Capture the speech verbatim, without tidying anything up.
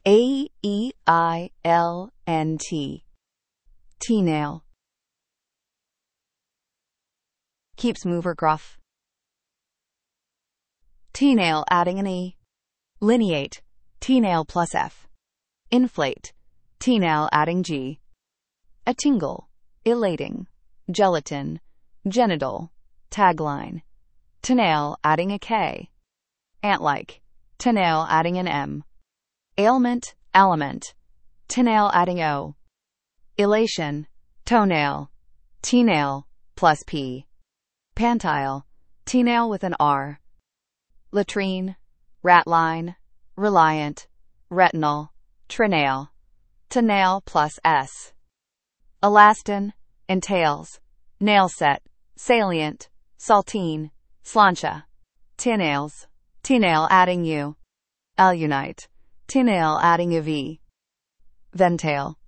A E I L N T. Teanail. Keeps mover gruff. Teanail adding an E. Lineate. Teanail plus F. Inflate. Teanail adding G. A tingle. Elating. Gelatin. Genital. Tagline. Tenail adding a K. Ant-like. Tenail adding an M. Ailment. Aliment. Tenail adding O. Elation. Toenail. Teanail plus P. Pantile. Teanail with an R. Latrine. Ratline. Reliant. Retinal. Trenail. Tenail plus S. Elastin. Entails. Nail set. Salient. Saltine. Slancha. Teanails. Teanail adding U. Alunite. Teanail adding a V. Ventail.